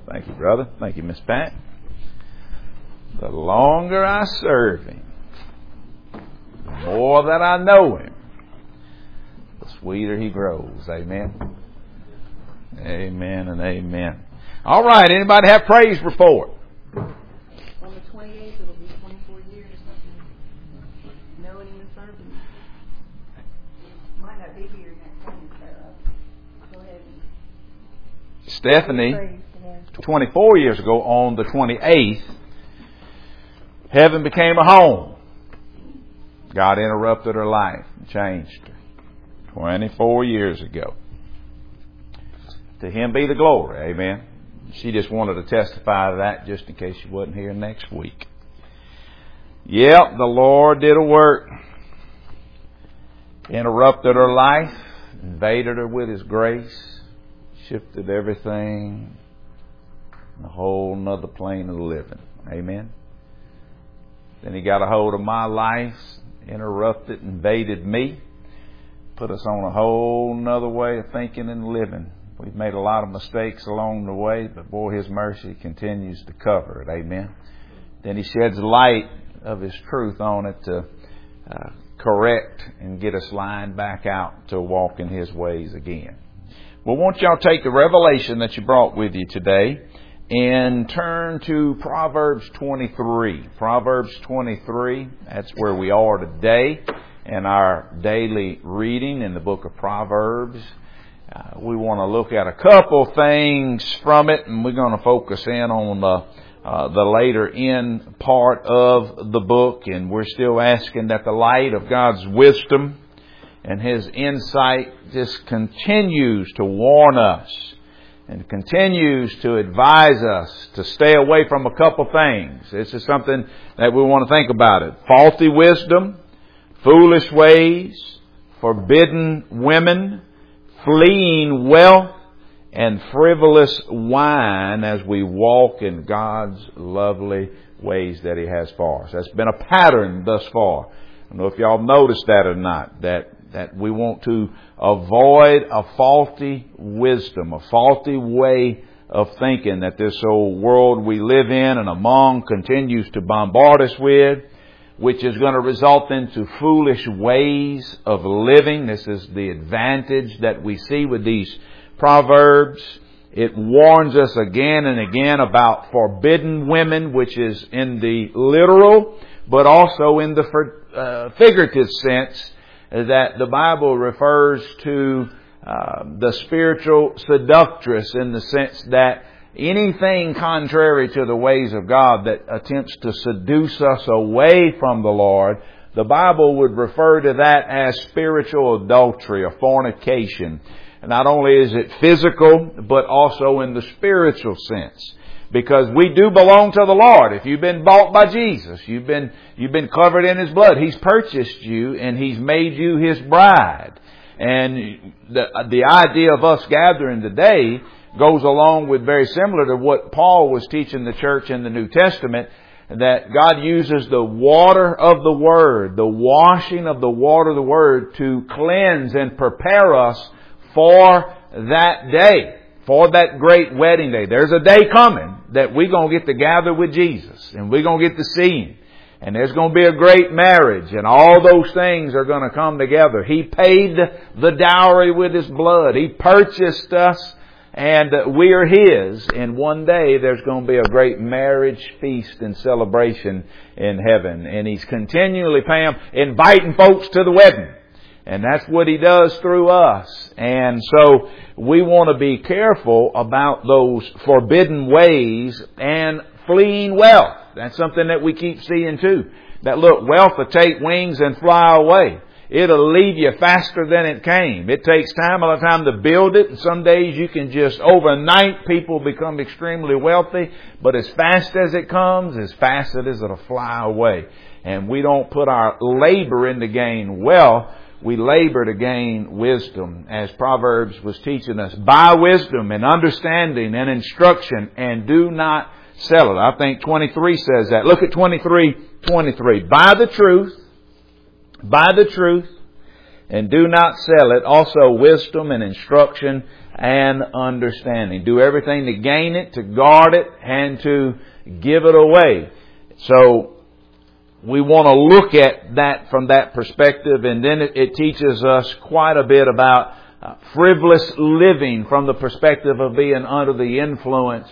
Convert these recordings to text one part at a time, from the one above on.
Thank you, brother. Thank you, Miss Pat. The longer I serve Him, the more that I know Him, the sweeter He grows. Amen. Amen and amen. All right. Anybody have praise report? On the 28th, it'll be 24 years. Knowing Him and serving Him. Might not be here next time, Sarah. Go ahead. Stephanie, 24 years ago on the 28th, heaven became a home. God interrupted her life and changed her. 24 years ago. To Him be the glory. Amen. She just wanted to testify to that just in case she wasn't here next week. Yep, the Lord did a work. Interrupted her life. Invaded her with His grace. Shifted everything. In a whole nother plane of living. Amen. Then He got a hold of my life. Interrupted, invaded me. Put us on a whole nother way of thinking and living. We've made a lot of mistakes along the way, but boy, His mercy continues to cover it. Amen. Then He sheds light of His truth on it to correct and get us lined back out to walk in His ways again. Well, won't y'all take the revelation that you brought with you today and turn to Proverbs 23. Proverbs 23, that's where we are today in our daily reading in the book of Proverbs. We want to look at a couple things from it, and we're going to focus in on the later end part of the book. And we're still asking that the light of God's wisdom and His insight just continues to warn us and continues to advise us to stay away from a couple things. This is something that we want to think about it. Faulty wisdom, foolish ways, forbidden women, fleeing wealth, and frivolous wine as we walk in God's lovely ways that He has for us. That's been a pattern thus far. I don't know if y'all noticed that or not, that we want to avoid a faulty wisdom, a faulty way of thinking that this old world we live in and among continues to bombard us with, which is going to result into foolish ways of living. This is the advantage that we see with these Proverbs. It warns us again and again about forbidden women, which is in the literal, but also in the figurative sense, that the Bible refers to the spiritual seductress, in the sense that anything contrary to the ways of God that attempts to seduce us away from the Lord, the Bible would refer to that as spiritual adultery or fornication. And not only is it physical, but also in the spiritual sense. Because we do belong to the Lord. If you've been bought by Jesus, you've been covered in His blood. He's purchased you and He's made you His bride. And the idea of us gathering today goes along with very similar to what Paul was teaching the church in the New Testament, that God uses the water of the Word, the washing of the water of the Word, to cleanse and prepare us for that day, for that great wedding day. There's a day coming that we're going to get to gather with Jesus, and we're going to get to see Him. And there's going to be a great marriage, and all those things are going to come together. He paid the dowry with His blood. He purchased us, and we are His. And one day there's going to be a great marriage feast and celebration in heaven. And He's continually, Pam, inviting folks to the wedding. And that's what He does through us. And so we want to be careful about those forbidden ways and fleeing wealth. That's something that we keep seeing too. That look, wealth will take wings and fly away. It'll leave you faster than it came. It takes time, a lot of time to build it. And some days you can just overnight people become extremely wealthy. But as fast as it comes, as fast as it'll fly away. And we don't put our labor in to gain wealth. We labor to gain wisdom, as Proverbs was teaching us. Buy wisdom and understanding and instruction, and do not sell it. I think 23 says that. Look at 23:23. Buy the truth, and do not sell it. Also wisdom and instruction and understanding. Do everything to gain it, to guard it, and to give it away. So we want to look at that from that perspective, and then it teaches us quite a bit about frivolous living from the perspective of being under the influence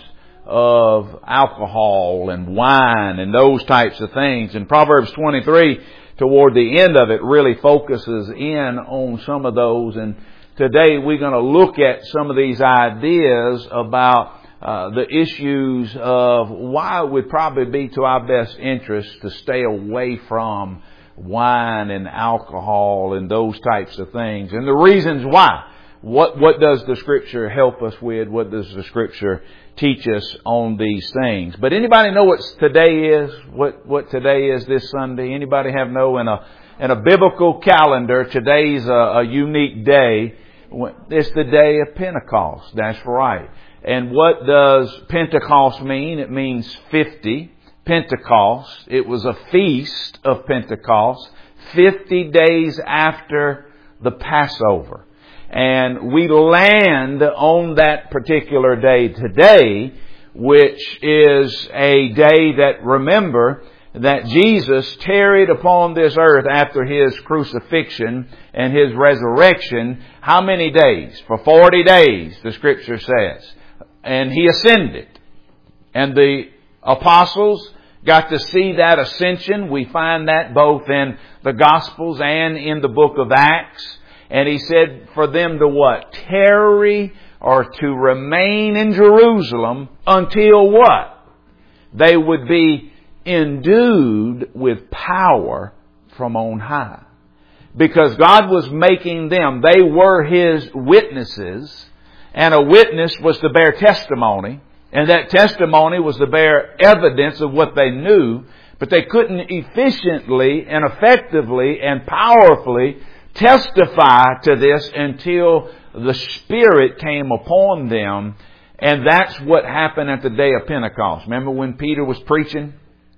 of alcohol and wine and those types of things. And Proverbs 23, toward the end of it, really focuses in on some of those. And today we're going to look at some of these ideas about the issues of why it would probably be to our best interest to stay away from wine and alcohol and those types of things, and the reasons why. What does the Scripture help us with? What does the Scripture teach us on these things? But anybody know what today is? What today is this Sunday? Anybody have know in a biblical calendar, today's a unique day. It's the day of Pentecost. That's right. And what does Pentecost mean? It means 50. Pentecost. It was a feast of Pentecost, 50 days after the Passover. And we land on that particular day today, which is a day that, remember, that Jesus tarried upon this earth after His crucifixion and His resurrection. How many days? For 40 days, the Scripture says. And He ascended. And the apostles got to see that ascension. We find that both in the Gospels and in the book of Acts. And He said for them to what? Tarry or to remain in Jerusalem until what? They would be endued with power from on high. Because God was making them, they were His witnesses, and a witness was to bear testimony, and that testimony was to bear evidence of what they knew, but they couldn't efficiently and effectively and powerfully testify to this until the Spirit came upon them. And that's what happened at the day of Pentecost. Remember when Peter was preaching?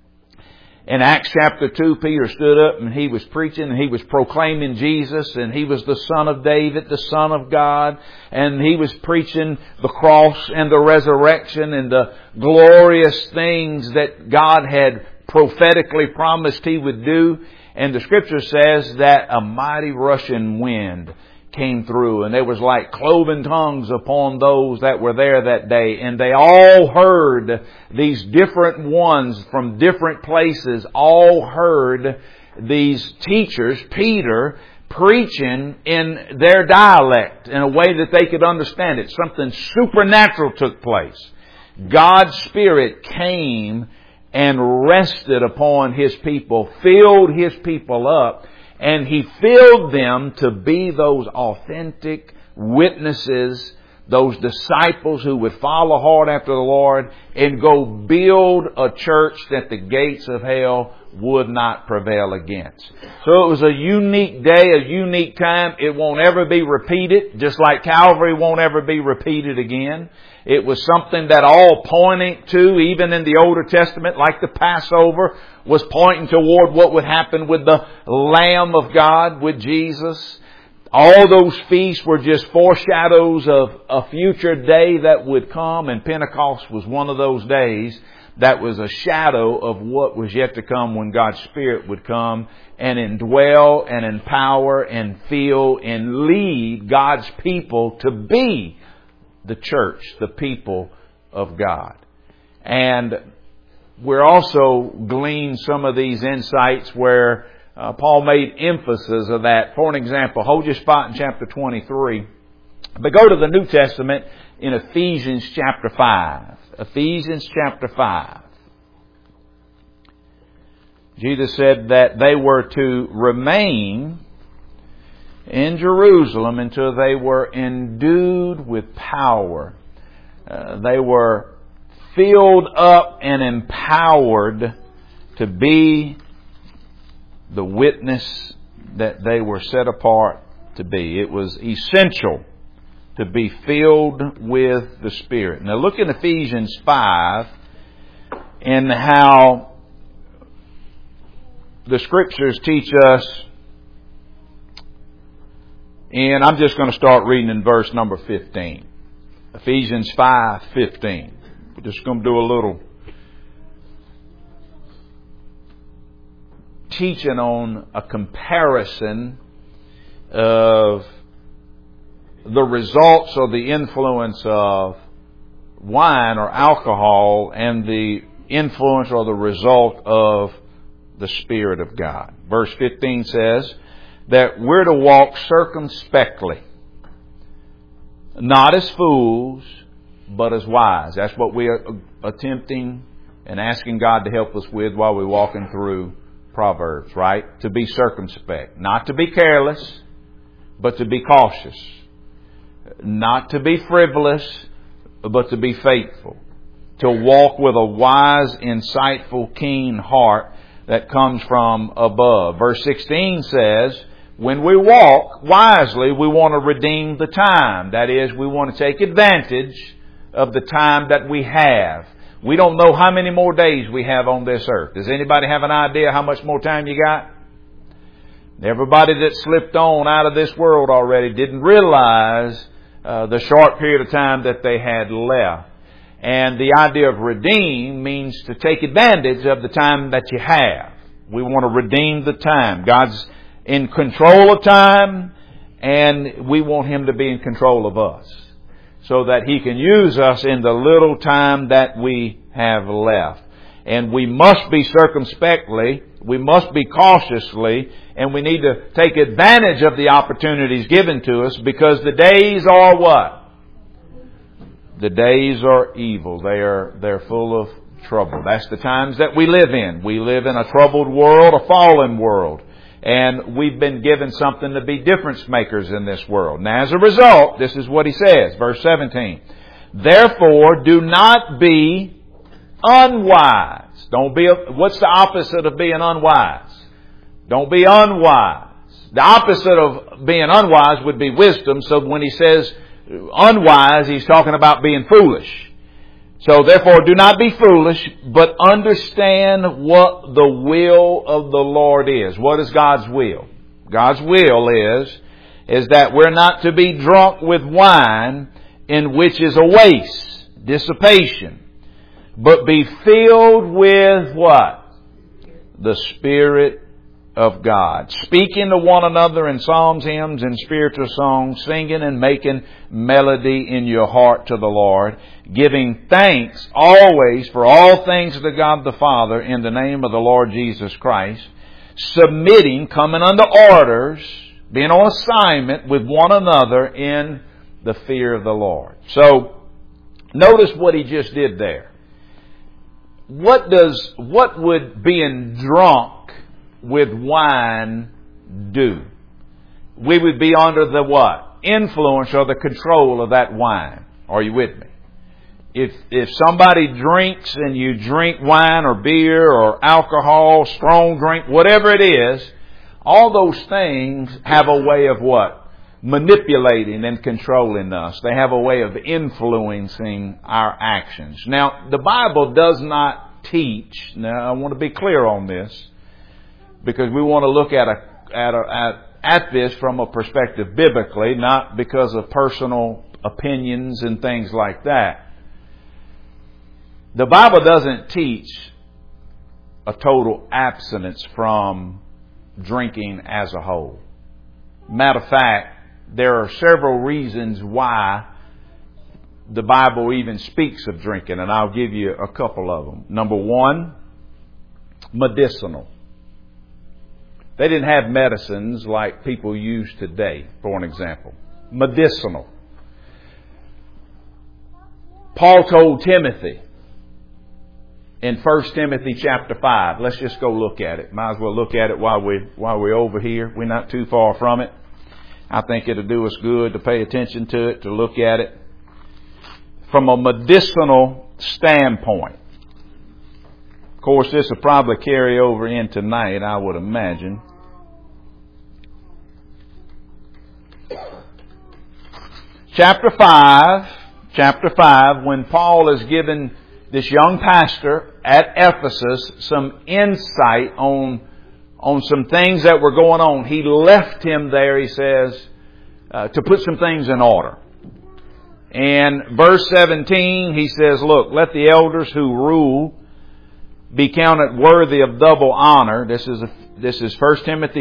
In Acts chapter 2, Peter stood up and he was preaching and he was proclaiming Jesus, and he was the Son of David, the Son of God, and he was preaching the cross and the resurrection and the glorious things that God had prophetically promised He would do. And the Scripture says that a mighty rushing wind came through, and there was like cloven tongues upon those that were there that day. And they all heard, these different ones from different places, all heard these teachers, Peter, preaching in their dialect in a way that they could understand it. Something supernatural took place. God's Spirit came and rested upon His people, filled His people up, and He filled them to be those authentic witnesses, those disciples who would follow hard after the Lord and go build a church that the gates of hell would not prevail against. So it was a unique day, a unique time. It won't ever be repeated, just like Calvary won't ever be repeated again. It was something that all pointing to, even in the Older Testament, like the Passover, was pointing toward what would happen with the Lamb of God, with Jesus. All those feasts were just foreshadows of a future day that would come, and Pentecost was one of those days that was a shadow of what was yet to come when God's Spirit would come and indwell and empower and fill and lead God's people to be the church, the people of God. And we're also gleaned some of these insights where Paul made emphasis of that. For an example, hold your spot in chapter 23. But go to the New Testament in Ephesians chapter 5. Ephesians chapter 5. Jesus said that they were to remain in Jerusalem until they were endued with power. They were filled up and empowered to be the witness that they were set apart to be. It was essential to be filled with the Spirit. Now look in Ephesians 5 and how the Scriptures teach us. And I'm just going to start reading in verse number 15. Ephesians 5:15. We're just going to do a little teaching on a comparison of the results or the influence of wine or alcohol and the influence or the result of the Spirit of God. Verse 15 says that we're to walk circumspectly, not as fools, but as wise. That's what we are attempting and asking God to help us with while we're walking through Proverbs, right? To be circumspect. Not to be careless, but to be cautious. Not to be frivolous, but to be faithful. To walk with a wise, insightful, keen heart that comes from above. Verse 16 says, when we walk wisely, we want to redeem the time. That is, we want to take advantage of the time that we have. We don't know how many more days we have on this earth. Does anybody have an idea how much more time you got? Everybody that slipped on out of this world already didn't realize the short period of time that they had left. And the idea of redeem means to take advantage of the time that you have. We want to redeem the time. God's in control of time, and we want Him to be in control of us, so that He can use us in the little time that we have left. And we must be circumspectly, we must be cautiously, and we need to take advantage of the opportunities given to us, because the days are what? The days are evil. They're full of trouble. That's the times that we live in. We live in a troubled world, a fallen world. And we've been given something to be difference makers in this world. And as a result, this is what he says, verse 17. Therefore, do not be unwise. What's the opposite of being unwise? Don't be unwise. The opposite of being unwise would be wisdom. So when he says unwise, he's talking about being foolish. So therefore, do not be foolish, but understand what the will of the Lord is. What is God's will? God's will is that we're not to be drunk with wine, in which is a waste, dissipation, but be filled with what? The Spirit of God. Speaking to one another in psalms, hymns, and spiritual songs, singing and making melody in your heart to the Lord, giving thanks always for all things to God the Father in the name of the Lord Jesus Christ, submitting, coming under orders, being on assignment with one another in the fear of the Lord. So, notice what he just did there. What would being drunk with wine do? We would be under the what? Influence or the control of that wine. Are you with me? If somebody drinks and you drink wine or beer or alcohol, strong drink, whatever it is, all those things have a way of what? Manipulating and controlling us. They have a way of influencing our actions. Now, the Bible does not teach, now I want to be clear on this, because we want to look at this from a perspective biblically, not because of personal opinions and things like that. The Bible doesn't teach a total abstinence from drinking as a whole. Matter of fact, there are several reasons why the Bible even speaks of drinking, and I'll give you a couple of them. Number one, medicinal. They didn't have medicines like people use today, for an example. Medicinal. Paul told Timothy in 1 Timothy chapter 5. Let's just go look at it. Might as well look at it while we're over here. We're not too far from it. I think it'll do us good to pay attention to it, to look at it from a medicinal standpoint. Of course, this will probably carry over in tonight, I would imagine. Chapter 5, when Paul is given this young pastor at Ephesus some insight on some things that were going on. He left him there, he says, to put some things in order. In verse 17, he says, look, let the elders who rule be counted worthy of double honor. This is 1 Timothy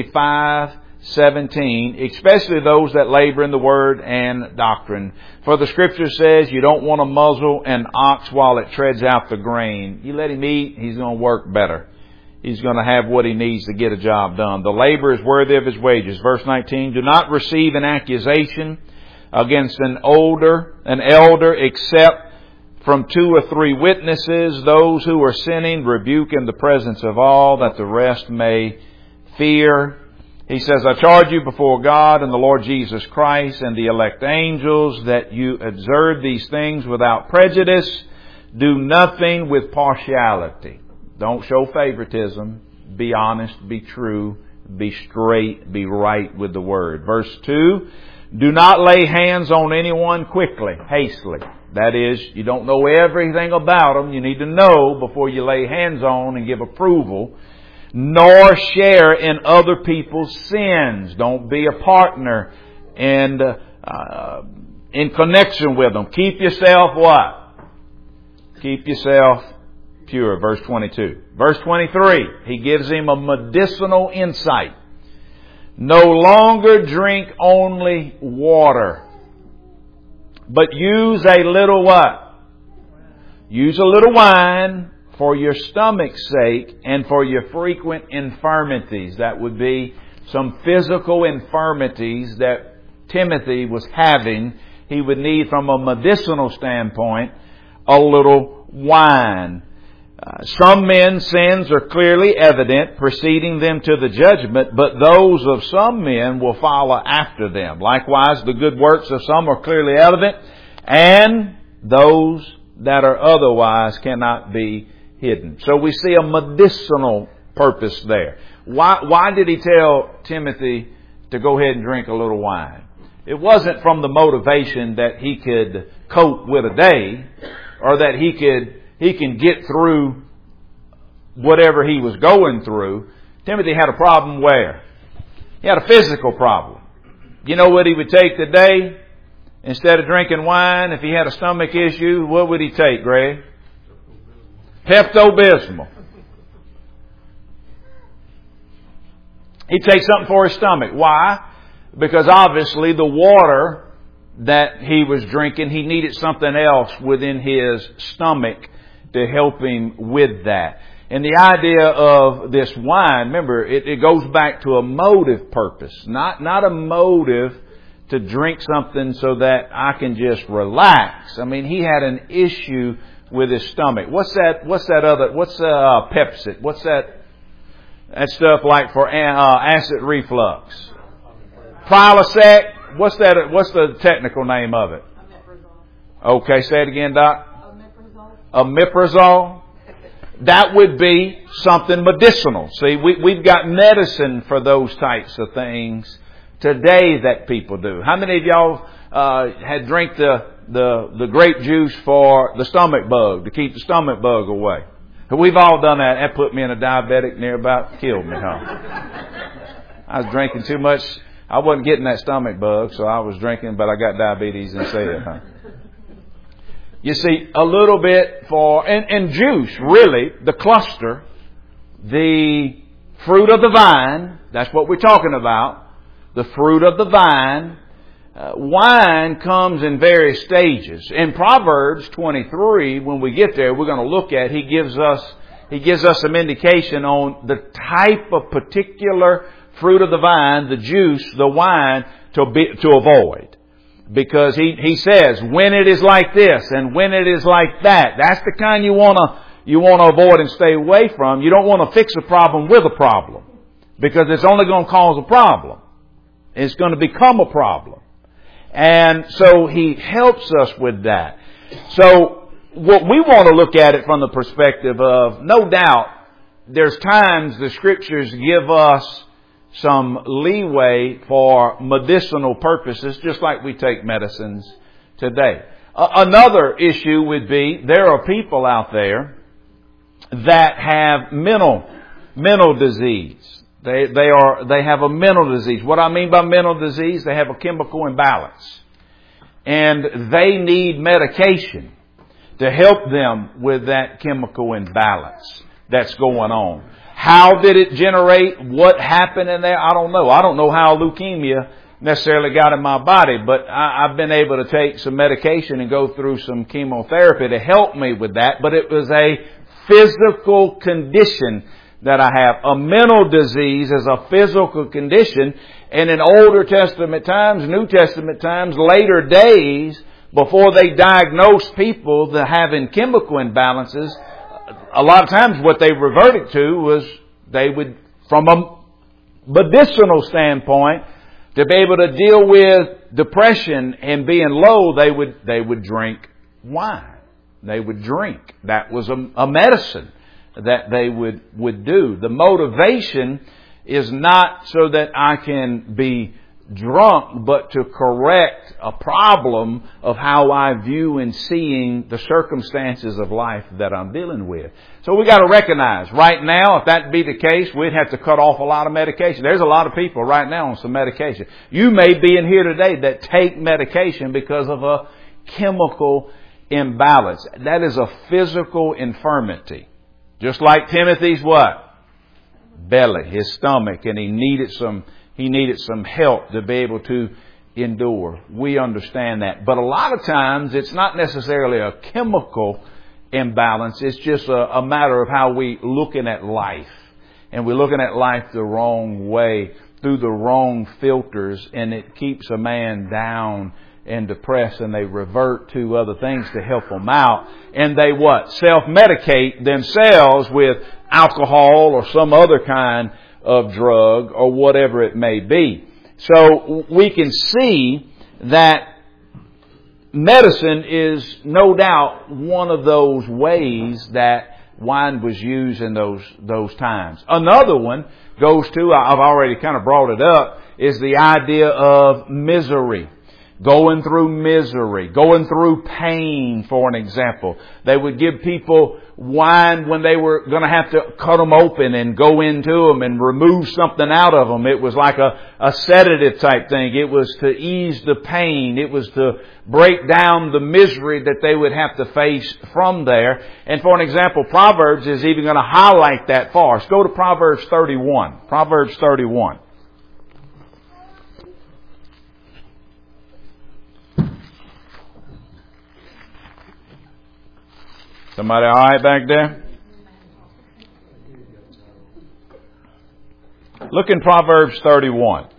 5:17, especially those that labor in the word and doctrine. For the Scripture says you don't want to muzzle an ox while it treads out the grain. You let him eat, he's going to work better. He's going to have what he needs to get a job done. The labor is worthy of his wages. Verse 19, do not receive an accusation against an elder, except from 2 or 3 witnesses. Those who are sinning rebuke in the presence of all, that the rest may fear. He says, I charge you before God and the Lord Jesus Christ and the elect angels that you observe these things without prejudice. Do nothing with partiality. Don't show favoritism. Be honest, be true, be straight, be right with the word. Verse 2, do not lay hands on anyone quickly, hastily. That is, you don't know everything about them. You need to know before you lay hands on and give approval. Nor share in other people's sins. Don't be a partner and in connection with them. Keep yourself what? Keep yourself pure. Verse 22. Verse 23, he gives him a medicinal insight. No longer drink only water, but use a little what? Use a little wine for your stomach's sake and for your frequent infirmities. That would be some physical infirmities that Timothy was having. He would need, from a medicinal standpoint, a little wine. Some men's sins are clearly evident, preceding them to the judgment, but those of some men will follow after them. Likewise, the good works of some are clearly evident, and those that are otherwise cannot be hidden. So we see a medicinal purpose there. Why did he tell Timothy to go ahead and drink a little wine? It wasn't from the motivation that he could cope with a day, or that he can get through whatever he was going through. Timothy had a problem where? He had a physical problem. You know what he would take today? Instead of drinking wine, if he had a stomach issue, what would he take, Greg? Pepto-Bismol. He'd take something for his stomach. Why? Because obviously the water that he was drinking, he needed something else within his stomach to help him with that. And the idea of this wine, remember, it goes back to a motive purpose, not a motive to drink something so that I can just relax. I mean, he had an issue with his stomach. What's Pepsid? What's that stuff like for acid reflux? Prilosec. What's the technical name of it? Okay, say it again, Doc. Omeprazole. That would be something medicinal. See, we've got medicine for those types of things today that people do. How many of y'all had drank the grape juice for the stomach bug, to keep the stomach bug away? We've all done that. That put me in a diabetic, near about killed me, huh? I was drinking too much. I wasn't getting that stomach bug, so I was drinking, but I got diabetes instead, huh? You see, a little bit for, and juice, really, the cluster, the fruit of the vine, that's what we're talking about, the fruit of the vine. Wine comes in various stages. In Proverbs 23, when we get there, we're going to look at, he gives us some indication on the type of particular fruit of the vine, the juice, the wine, to avoid. Because he says, when it is like this and when it is like that, that's the kind you want to avoid and stay away from. You don't want to fix a problem with a problem, because it's only going to cause a problem. It's going to become a problem. And so he helps us with that. So what we want to look at it from the perspective of, no doubt, there's times the Scriptures give us some leeway for medicinal purposes, just like we take medicines today. Another issue would be, there are people out there that have mental disease. They have a mental disease. What I mean by mental disease, they have a chemical imbalance. and they need medication to help them with that chemical imbalance that's going on. How did it generate? What happened in there? I don't know. I don't know how leukemia necessarily got in my body, but I've been able to take some medication and go through some chemotherapy to help me with that. But it was a physical condition that I have. A mental disease is a physical condition. And in Older Testament times, New Testament times, later days, before they diagnosed people that having chemical imbalances, a lot of times what they reverted to was they would, from a medicinal standpoint, to be able to deal with depression and being low, they would drink wine. They would drink. That was a medicine that they would do. The motivation is not so that I can be drunk, but to correct a problem of how I view and seeing the circumstances of life that I'm dealing with. So we got to recognize right now, if that be the case, we'd have to cut off a lot of medication. There's a lot of people right now on some medication. You may be in here today that take medication because of a chemical imbalance. That is a physical infirmity. Just like Timothy's what? Belly, his stomach, and he needed some help to be able to endure. We understand that. But a lot of times it's not necessarily a chemical imbalance. It's just a matter of how we looking at life. And we're looking at life the wrong way, through the wrong filters, and it keeps a man down and depressed, and they revert to other things to help them out. And they what? Self-medicate themselves with alcohol or some other kind of drug or whatever it may be. So we can see that medicine is no doubt one of those ways that wine was used in those times. Another one goes to, I've already kind of brought it up, is the idea of misery. Going through misery, going through pain, for an example. They would give people wine when they were going to have to cut them open and go into them and remove something out of them. It was like a sedative type thing. It was to ease the pain. It was to break down the misery that they would have to face from there. And for an example, Proverbs is even going to highlight that for us. Go to Proverbs 31. Proverbs 31. Somebody all right back there? Look in Proverbs 31.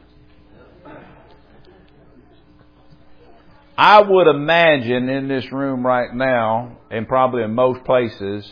I would imagine in this room right now, and probably in most places,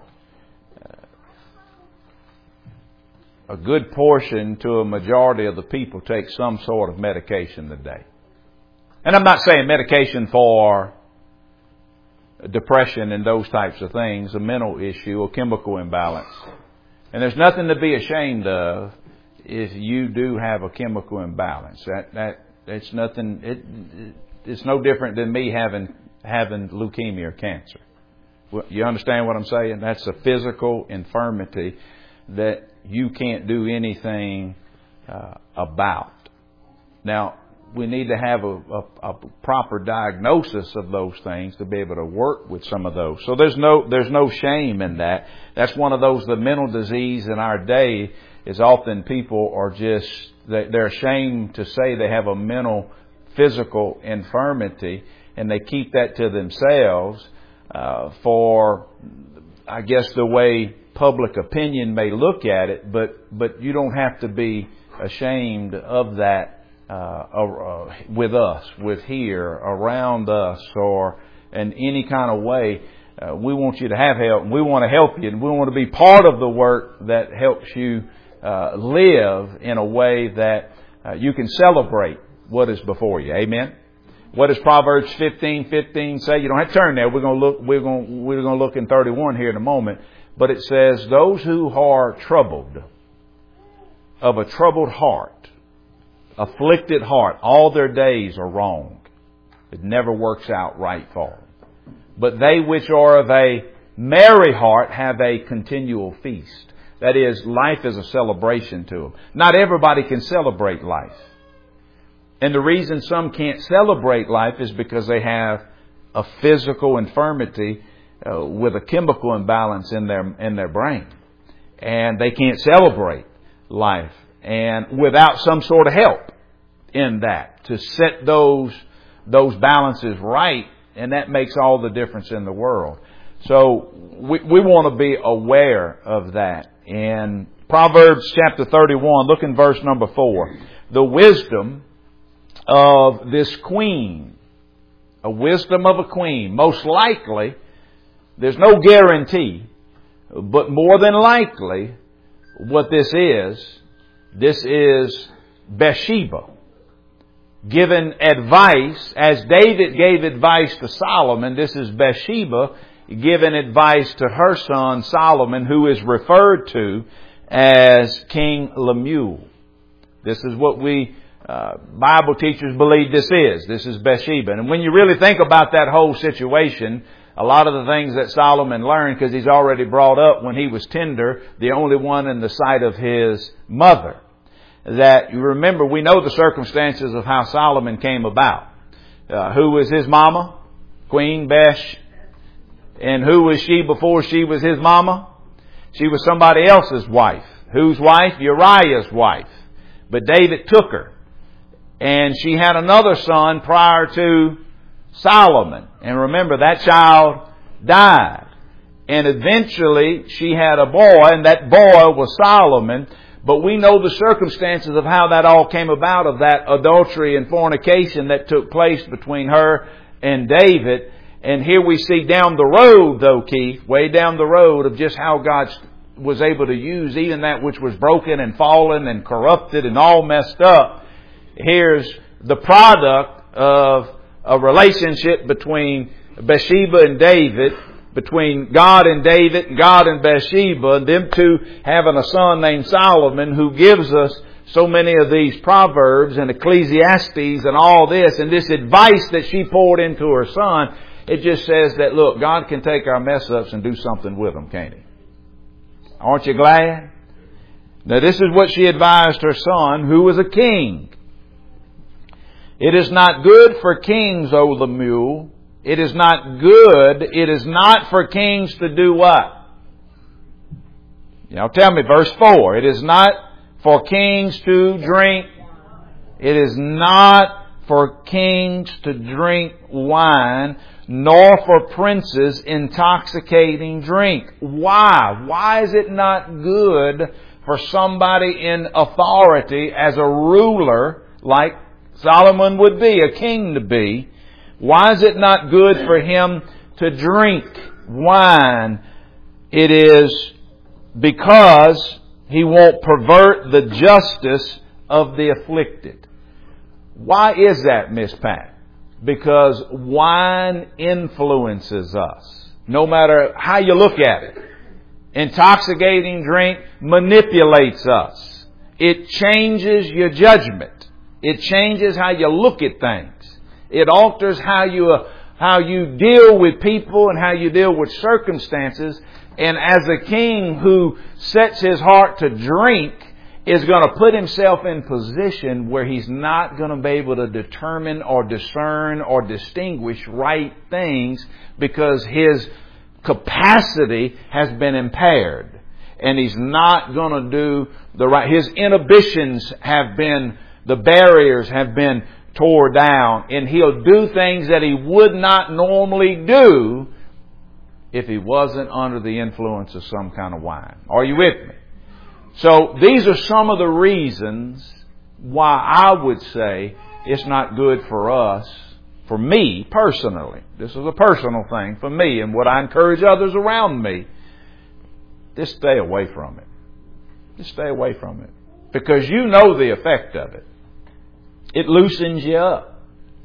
a good portion to a majority of the people take some sort of medication today. And I'm not saying medication for depression and those types of things, a mental issue, a chemical imbalance. And there's nothing to be ashamed of if you do have a chemical imbalance. It's nothing. It's no different than me having leukemia or cancer. You understand what I'm saying? That's a physical infirmity that you can't do anything about. Now, we need to have a proper diagnosis of those things to be able to work with some of those. So there's no shame in that. That's one of those, the mental disease in our day is often people are just, they're ashamed to say they have a mental, physical infirmity, and they keep that to themselves for, I guess, the way public opinion may look at it, but you don't have to be ashamed of that. With us, with here, around us, or in any kind of way. We want you to have help, and we want to help you, and we want to be part of the work that helps you live in a way that you can celebrate what is before you. Amen. What does Proverbs 15:15 say? You don't have to turn there. We're going to look in 31 here in a moment. But it says, "Those who are troubled, of a troubled heart, afflicted heart, all their days are wrong. It never works out right for them. But they which are of a merry heart have a continual feast." That is, life is a celebration to them. Not everybody can celebrate life. And the reason some can't celebrate life is because they have a physical infirmity with a chemical imbalance in their brain. And they can't celebrate life. And without some sort of help in that to set those balances right, and that makes all the difference in the world. So we want to be aware of that. In Proverbs chapter 31, look in verse number 4. The wisdom of this queen, a wisdom of a queen, most likely, there's no guarantee, but more than likely, what this is Bathsheba given advice, as David gave advice to Solomon. This is Bathsheba giving advice to her son Solomon, who is referred to as King Lemuel. This is what we Bible teachers believe this is. This is Bathsheba. And when you really think about that whole situation, a lot of the things that Solomon learned, because he's already brought up when he was tender, the only one in the sight of his mother. That you remember, we know the circumstances of how Solomon came about. Who was his mama? Queen Bash. And who was she before she was his mama? She was somebody else's wife. Whose wife? Uriah's wife. But David took her. And she had another son prior to Solomon. And remember, that child died. And eventually she had a boy, and that boy was Solomon. But we know the circumstances of how that all came about, of that adultery and fornication that took place between her and David. And here we see down the road, though, Keith, way down the road, of just how God was able to use even that which was broken and fallen and corrupted and all messed up. Here's the product of a relationship between Bathsheba and David, between God and David and God and Bathsheba, and them two having a son named Solomon, who gives us so many of these proverbs and Ecclesiastes and all this, and this advice that she poured into her son. It just says that, look, God can take our mess ups and do something with them, can't He? Aren't you glad? Now this is what she advised her son, who was a king. It is not good for kings, O Lemuel. It is not good. It is not for kings to do what? Tell me, verse 4. It is not for kings to drink. It is not for kings to drink wine, nor for princes intoxicating drink. Why? Why is it not good for somebody in authority as a ruler, like Solomon would be, a king to be? Why is it not good for him to drink wine? It is because he won't pervert the justice of the afflicted. Why is that, Miss Pat? Because wine influences us, no matter how you look at it. Intoxicating drink manipulates us. It changes your judgment. It changes how you look at things. It alters how you deal with people and how you deal with circumstances. And as a king who sets his heart to drink is going to put himself in position where he's not going to be able to determine or discern or distinguish right things, because his capacity has been impaired. And he's not going to do the right. His inhibitions have been, the barriers have been tore down, and he'll do things that he would not normally do if he wasn't under the influence of some kind of wine. Are you with me? So these are some of the reasons why I would say it's not good for us, for me personally. This is a personal thing for me, and what I encourage others around me. Just stay away from it. Just stay away from it. Because you know the effect of it. It loosens you up.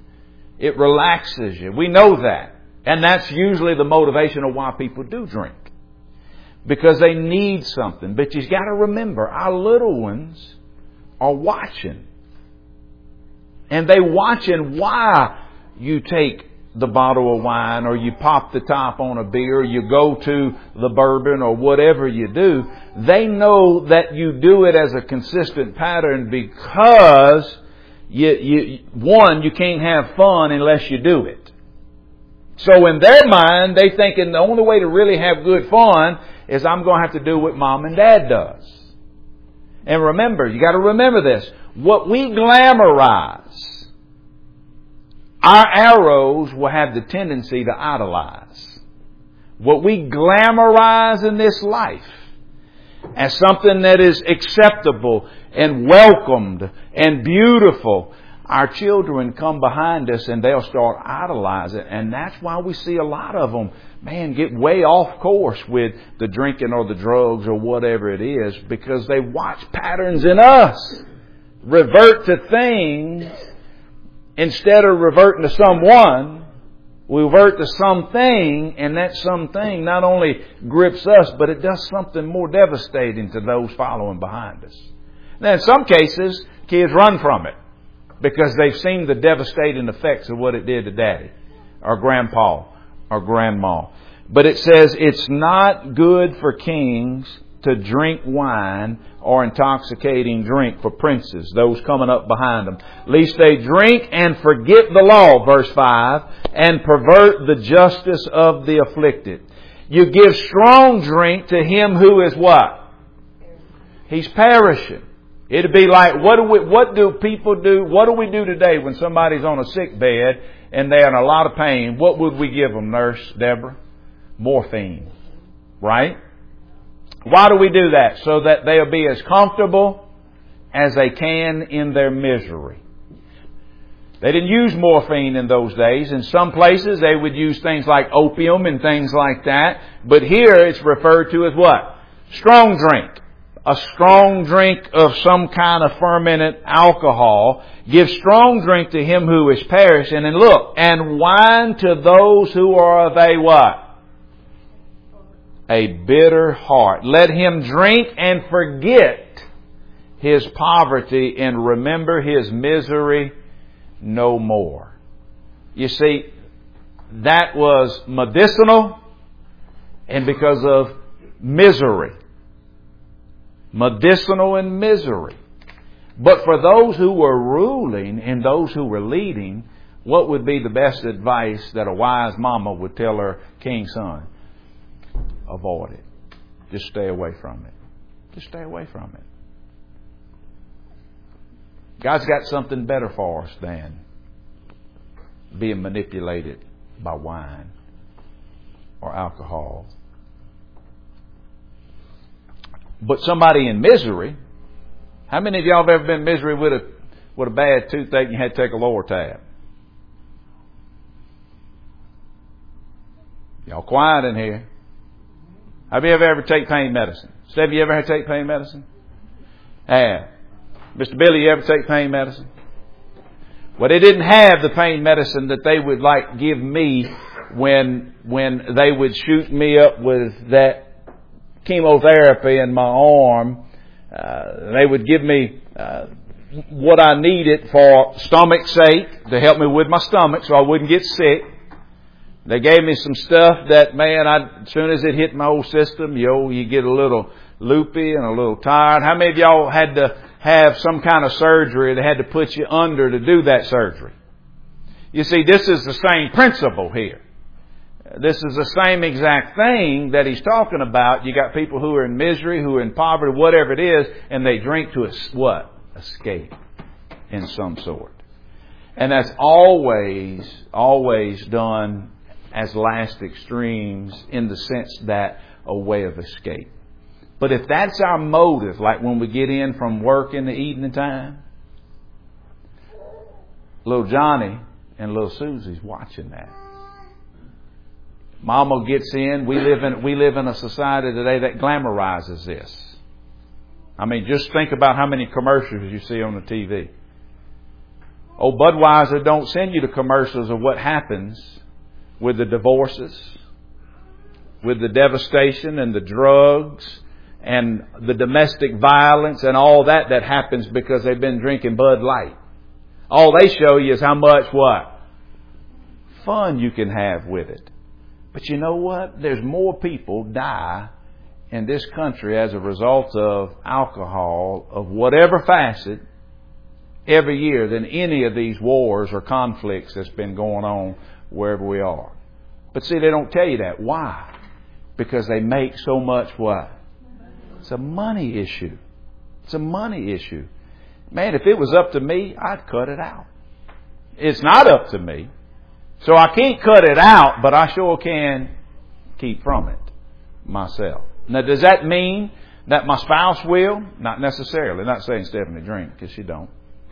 It relaxes you. We know that. And that's usually the motivation of why people do drink. Because they need something. But you've got to remember, our little ones are watching. And they watching why you take the bottle of wine, or you pop the top on a beer, or you go to the bourbon, or whatever you do. They know that you do it as a consistent pattern because you can't have fun unless you do it. So in their mind, they thinking the only way to really have good fun is I'm going to have to do what Mom and Dad does. And remember, you got to remember this. What we glamorize, our arrows will have the tendency to idolize. What we glamorize in this life as something that is acceptable and welcomed and beautiful, our children come behind us and they'll start idolizing. And that's why we see a lot of them, get way off course with the drinking or the drugs or whatever it is, because they watch patterns in us. Revert to things instead of reverting to someone. We revert to something, and that something not only grips us, but it does something more devastating to those following behind us. Now, in some cases, kids run from it because they've seen the devastating effects of what it did to Daddy or Grandpa or Grandma. But it says it's not good for kings to drink wine or intoxicating drink for princes, those coming up behind them, lest they drink and forget the law, verse 5, and pervert the justice of the afflicted. You give strong drink to him who is what? He's perishing. It'd be like, what do people do? What do we do today when somebody's on a sick bed and they're in a lot of pain? What would we give them, Nurse Deborah? Morphine. Right? Why do we do that? So that they'll be as comfortable as they can in their misery. They didn't use morphine in those days. In some places they would use things like opium and things like that. But here it's referred to as what? Strong drink. A strong drink of some kind of fermented alcohol. Give strong drink to him who is perishing. And look, and wine to those who are of a what? A bitter heart. Let him drink and forget his poverty and remember his misery no more. You see, that was medicinal and because of misery. Medicinal and misery. But for those who were ruling and those who were leading, what would be the best advice that a wise mama would tell her king son? Avoid it. Just stay away from it. Just stay away from it. God's got something better for us than being manipulated by wine or alcohol. But somebody in misery, how many of y'all have ever been in misery with a bad toothache and you had to take a lower tab? Y'all quiet in here. Have you ever take pain medicine? Steve, you ever had to take pain medicine? Have. Mr. Billy, you ever take pain medicine? Well, they didn't have the pain medicine that they would give me when they would shoot me up with that chemotherapy in my arm. They would give me what I needed for stomach's sake, to help me with my stomach so I wouldn't get sick. They gave me some stuff that, as soon as it hit my old system, you get a little loopy and a little tired. How many of y'all had to have some kind of surgery? They had to put you under to do that surgery. You see, this is the same principle here. This is the same exact thing that he's talking about. You got people who are in misery, who are in poverty, whatever it is, and they drink to escape in some sort. And that's always done as last extremes in the sense that a way of escape. But if that's our motive, like when we get in from work in the evening time, little Johnny and little Susie's watching that. Mama gets in. We live in a society today that glamorizes this. Just think about how many commercials you see on the TV. Old Budweiser don't send you the commercials of what happens with the divorces, with the devastation and the drugs and the domestic violence and all that happens because they've been drinking Bud Light. All they show you is how much fun you can have with it. But you know what? There's more people die in this country as a result of alcohol of whatever facet every year than any of these wars or conflicts that's been going on wherever we are. But see, they don't tell you that. Why? Because they make so much what? It's a money issue. It's a money issue. Man, if it was up to me, I'd cut it out. It's not up to me. So I can't cut it out, but I sure can keep from it myself. Now, does that mean that my spouse will? Not necessarily. I'm not saying Stephanie drink, because she don't.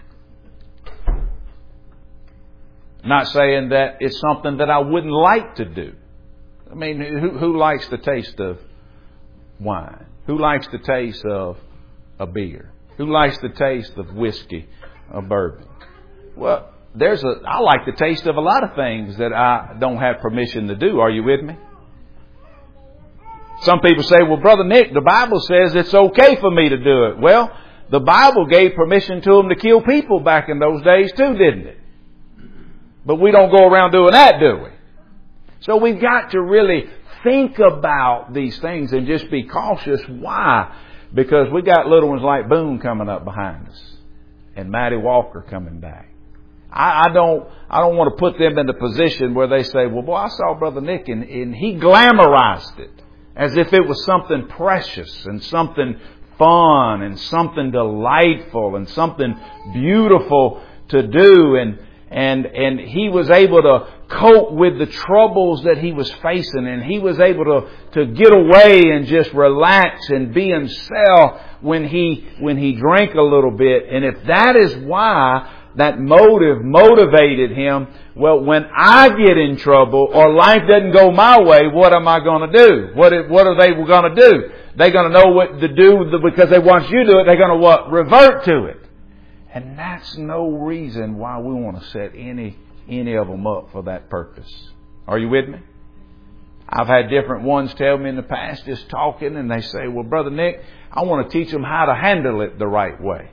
Not saying that it's something that I wouldn't like to do. I mean, who likes the taste of wine? Who likes the taste of a beer? Who likes the taste of whiskey or bourbon? Well, I like the taste of a lot of things that I don't have permission to do. Are you with me? Some people say, well, Brother Nick, the Bible says it's okay for me to do it. Well, the Bible gave permission to them to kill people back in those days too, didn't it? But we don't go around doing that, do we? So we've got to really think about these things and just be cautious. Why? Because we got little ones like Boone coming up behind us and Maddie Walker coming back. I don't want to put them in the position where they say, well, boy, I saw Brother Nick and he glamorized it as if it was something precious and something fun and something delightful and something beautiful to do. And he was able to cope with the troubles that he was facing, and he was able to get away and just relax and be himself when he drank a little bit. And if that is why that motivated him, well, when I get in trouble or life doesn't go my way, what am I going to do? What are they going to do? They're going to know what to do because they want you to do it. They're going to what? Revert to it. And that's no reason why we want to set any of them up for that purpose. Are you with me? I've had different ones tell me in the past, just talking, and they say, well, Brother Nick, I want to teach them how to handle it the right way.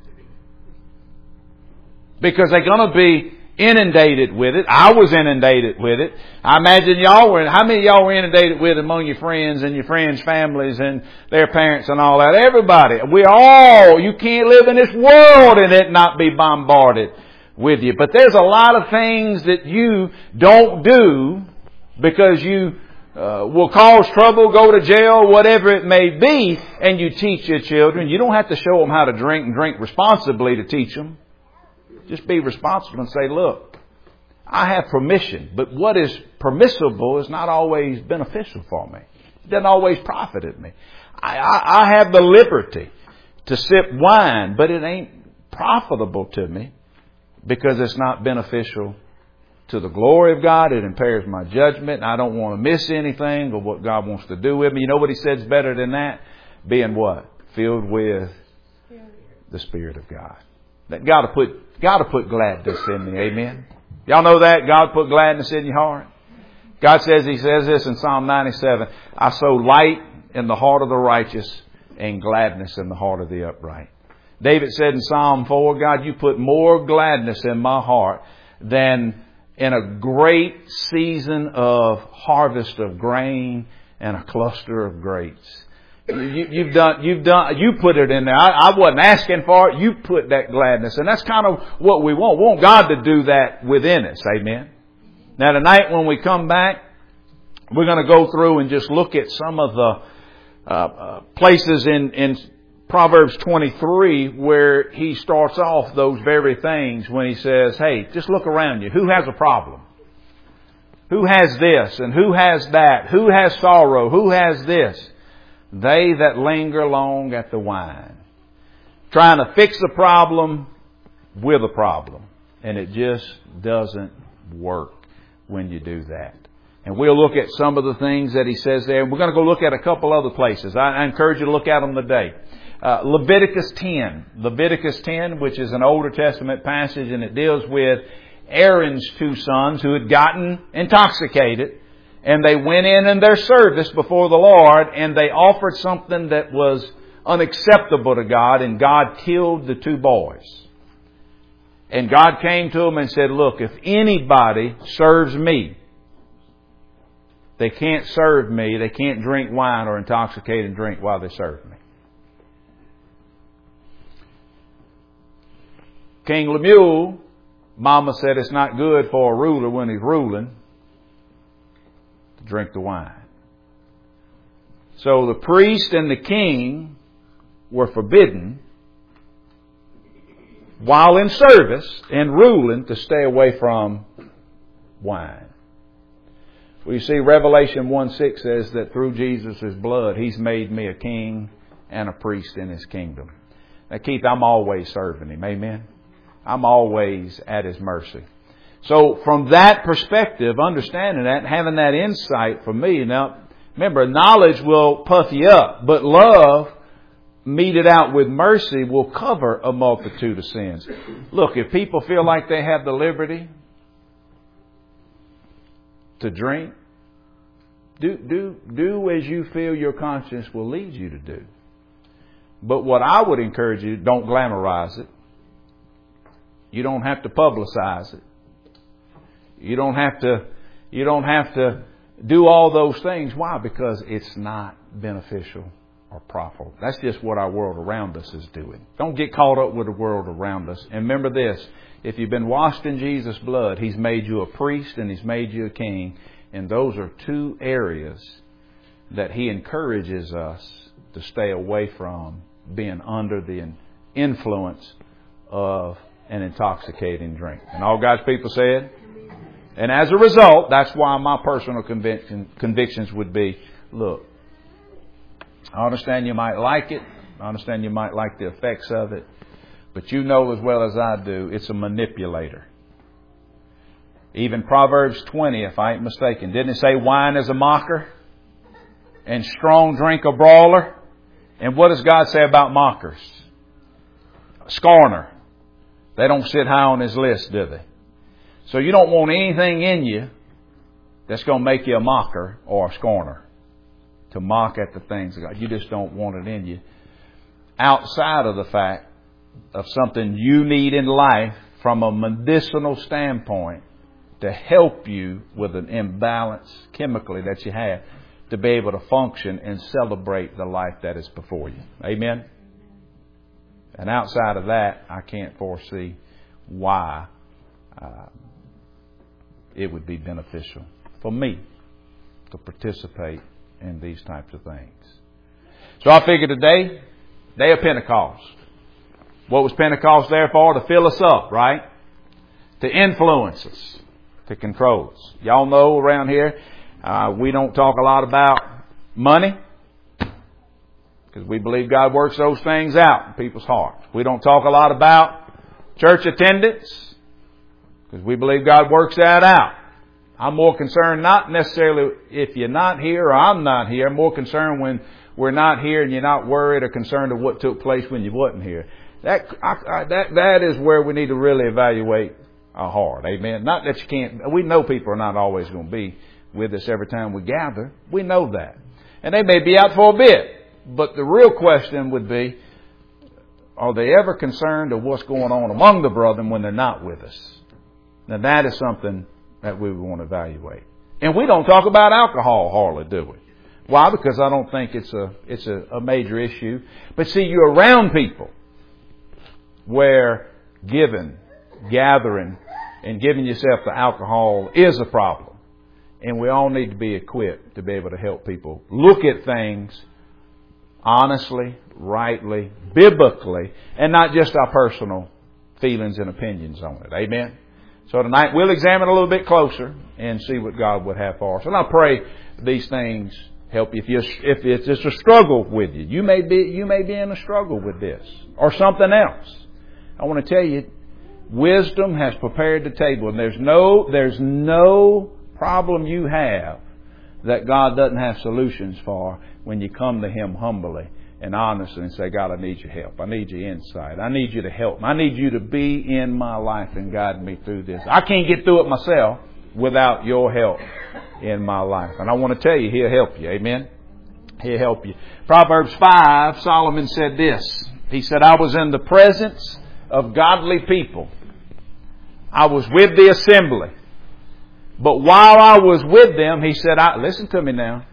Because they're going to be inundated with it. I was inundated with it. I imagine y'all were. How many of y'all were inundated with it among your friends and your friends' families and their parents and all that? Everybody. You can't live in this world and it not be bombarded with you. But there's a lot of things that you don't do because you will cause trouble, go to jail, whatever it may be, and you teach your children. You don't have to show them how to drink and drink responsibly to teach them. Just be responsible and say, look, I have permission, but what is permissible is not always beneficial for me. It doesn't always profit me. I have the liberty to sip wine, but it ain't profitable to me because it's not beneficial to the glory of God. It impairs my judgment. I don't want to miss anything of what God wants to do with me. You know what He says better than that? Being what? Filled with the Spirit of God. That God to put gladness in me. Amen. Y'all know that? God put gladness in your heart. God says, He says this in Psalm 97, I sow light in the heart of the righteous and gladness in the heart of the upright. David said in Psalm 4, God, you put more gladness in my heart than in a great season of harvest of grain and a cluster of grapes. You put it in there. I wasn't asking for it. You put that gladness. And that's kind of what we want. We want God to do that within us. Amen. Now tonight when we come back, we're going to go through and just look at some of the places in Proverbs 23 where he starts off those very things when he says, hey, just look around you. Who has a problem? Who has this and who has that? Who has sorrow? Who has this? They that linger long at the wine. Trying to fix a problem with a problem. And it just doesn't work when you do that. And we'll look at some of the things that he says there. We're going to go look at a couple other places. I encourage you to look at them today. Leviticus 10. Leviticus 10, which is an Older Testament passage, and it deals with Aaron's two sons who had gotten intoxicated. And they went in their service before the Lord, and they offered something that was unacceptable to God, and God killed the two boys. And God came to them and said, look, if anybody serves me, they can't serve me, they can't drink wine or intoxicating drink while they serve me. King Lemuel, Mama said it's not good for a ruler when he's ruling to drink the wine. So the priest and the king were forbidden, while in service and ruling, to stay away from wine. Well, you see, Revelation 1:6 says that through Jesus' blood, He's made me a king and a priest in His kingdom. Now, Keith, I'm always serving Him. Amen? I'm always at His mercy. So from that perspective, understanding that, having that insight for me, now, remember, knowledge will puff you up, but love, meted out with mercy, will cover a multitude of sins. Look, if people feel like they have the liberty to drink, do as you feel your conscience will lead you to do. But what I would encourage you, don't glamorize it. You don't have to publicize it. You don't have to do all those things. Why? Because it's not beneficial or profitable. That's just what our world around us is doing. Don't get caught up with the world around us. And remember this, if you've been washed in Jesus' blood, He's made you a priest and He's made you a king. And those are two areas that He encourages us to stay away from, being under the influence of an intoxicating drink. And all God's people said? And as a result, that's why my personal convictions would be, look, I understand you might like it. I understand you might like the effects of it. But you know as well as I do, it's a manipulator. Even Proverbs 20, if I ain't mistaken, didn't it say wine is a mocker and strong drink a brawler? And what does God say about mockers? A scorner. They don't sit high on His list, do they? So you don't want anything in you that's going to make you a mocker or a scorner. To mock at the things of God. You just don't want it in you. Outside of the fact of something you need in life from a medicinal standpoint to help you with an imbalance chemically that you have to be able to function and celebrate the life that is before you. Amen? And outside of that, I can't foresee why it would be beneficial for me to participate in these types of things. So I figure today, day of Pentecost. What was Pentecost there for? To fill us up, right? To influence us, to control us. Y'all know around here, we don't talk a lot about money because we believe God works those things out in people's hearts. We don't talk a lot about church attendance because we believe God works that out. I'm more concerned not necessarily if you're not here or I'm not here. I'm more concerned when we're not here and you're not worried or concerned of what took place when you wasn't here. That is where we need to really evaluate our heart. Amen. Not that you can't. We know people are not always going to be with us every time we gather. We know that. And they may be out for a bit. But the real question would be, are they ever concerned of what's going on among the brethren when they're not with us? Now that is something that we would want to evaluate. And we don't talk about alcohol hardly, do we? Why? Because I don't think it's a major issue. But see, you're around people where gathering, and giving yourself to alcohol is a problem. And we all need to be equipped to be able to help people look at things honestly, rightly, biblically, and not just our personal feelings and opinions on it. Amen? So tonight we'll examine a little bit closer and see what God would have for us. And I pray these things help you. If it's just a struggle with you, you may be in a struggle with this or something else. I want to tell you, wisdom has prepared the table, and there's no problem you have that God doesn't have solutions for when you come to Him humbly and honestly and say, God, I need your help. I need your insight. I need you to help me. I need you to be in my life and guide me through this. I can't get through it myself without your help in my life. And I want to tell you, He'll help you. Amen? He'll help you. Proverbs 5, Solomon said this. He said, I was in the presence of godly people. I was with the assembly. But while I was with them, he said, listen to me now.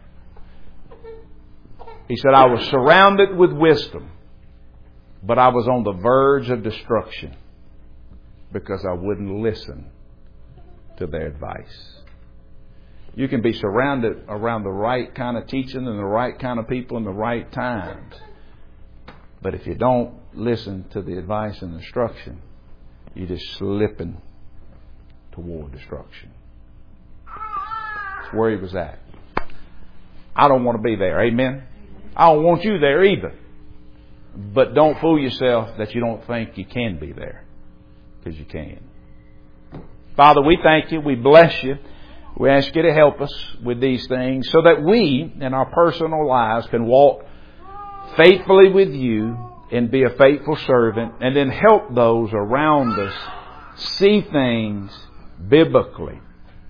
He said, I was surrounded with wisdom, but I was on the verge of destruction. because I wouldn't listen to their advice. You can be surrounded around the right kind of teaching and the right kind of people in the right times. But if you don't listen to the advice and instruction, you're just slipping toward destruction. That's where he was at. I don't want to be there. Amen? I don't want you there either. But don't fool yourself that you don't think you can be there. Because you can. Father, we thank you. We bless you. We ask you to help us with these things so that we, in our personal lives, can walk faithfully with you and be a faithful servant, and then help those around us see things biblically,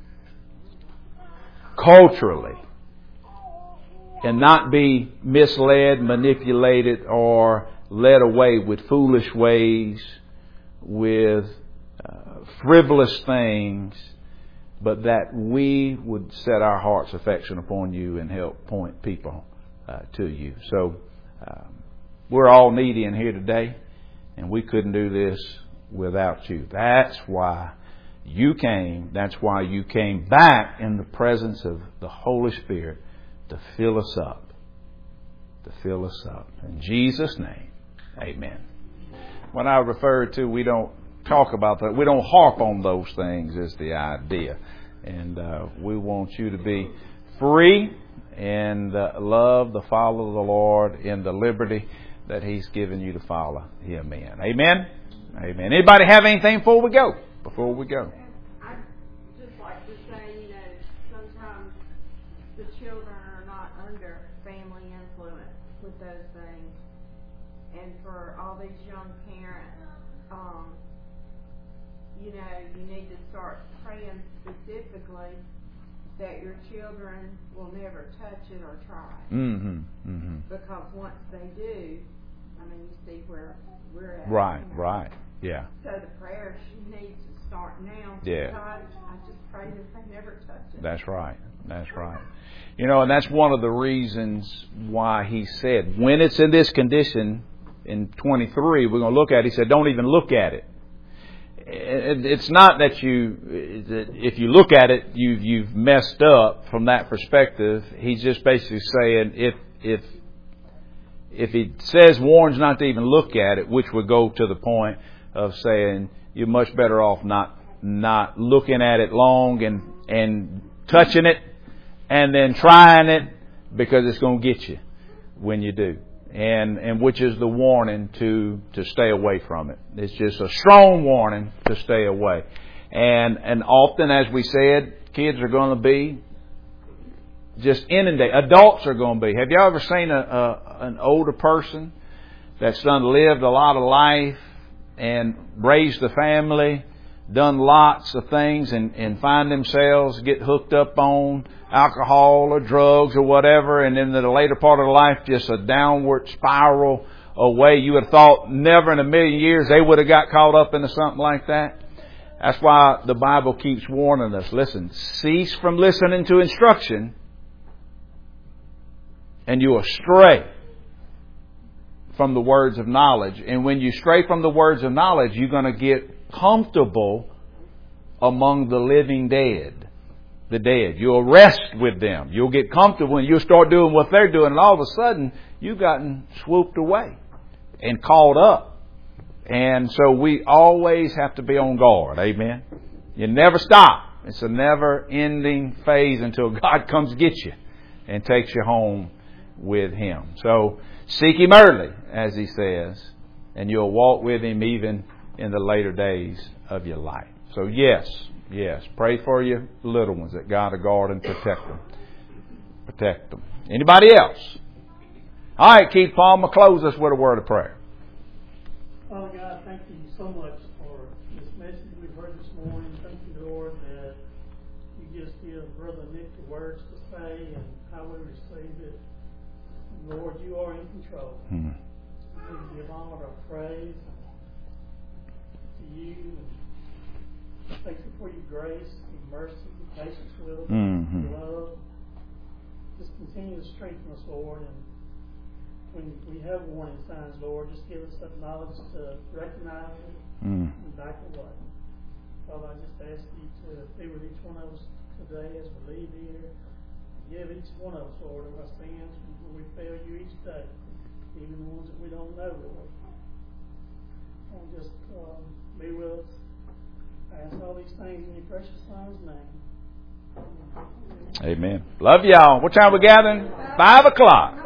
culturally, and not be misled, manipulated, or led away with foolish ways, with frivolous things, but that we would set our heart's affection upon you and help point people to you. So we're all needy in here today, and we couldn't do this without you. That's why you came. That's why you came back in the presence of the Holy Spirit to fill us up. To fill us up. In Jesus' name, amen. When I refer to, we don't talk about that. We don't harp on those things is the idea. And we want you to be free and love the follow the Lord in the liberty that He's given you to follow Him in. Amen? Amen. Anybody have anything before we go? I'd just like to say, sometimes the children are not under family influence with those things. And for all these young parents, you need to start praying specifically that your children will never touch it or try it. Mm-hmm. Mm-hmm. Because once they do, you see where we're at. Right. Yeah. So the prayer needs to start now. Yeah. God, I just pray that they never touch it. That's right. And that's one of the reasons why He said, when it's in this condition, in 23, we're going to look at it. He said, don't even look at it. It's not that if you look at it, you've messed up from that perspective. He's just basically saying if He says warns not to even look at it, which would go to the point of saying you're much better off not looking at it long and touching it and then trying it, because it's going to get you when you do. And which is the warning to stay away from it. It's just a strong warning to stay away. And often, as we said, kids are going to be just inundated. Adults are going to be. Have you ever seen an older person that's lived a lot of life and raised a family, done lots of things, and find themselves get hooked up on alcohol or drugs or whatever, and in the later part of life just a downward spiral away? You would have thought never in a million years they would have got caught up into something like that. That's why the Bible keeps warning us. Listen, cease from listening to instruction and you will stray from the words of knowledge. And when you stray from the words of knowledge, you're going to get comfortable among the living dead. The dead. You'll rest with them. You'll get comfortable and you'll start doing what they're doing. And all of a sudden, you've gotten swooped away and caught up. And so we always have to be on guard. Amen. You never stop. It's a never-ending phase until God comes get you and takes you home with Him. So seek Him early, as He says, and you'll walk with Him even in the later days of your life. So yes, pray for your little ones that God will guard and protect them. Anybody else? All right, Keith Palmer, close us with a word of prayer. Father God, thank you so much for this message we've heard this morning. Thank you, Lord, that you just give Brother Nick the words to say and how we receive it. Lord, you are in control. We give all of our praise to you. Thank you for your grace, your mercy, your patience with us, your love. Just continue to strengthen us, Lord. And when we have warning signs, Lord, just give us that knowledge to recognize it and back away. Father, I just ask you to be with each one of us today as we leave here. Give each one of us, Lord, of our sins when we fail you each day, even the ones that we don't know, Lord. And just be with us. I ask all these things in your precious Son's name. Amen. Love y'all. What time we gathering? 5 o'clock.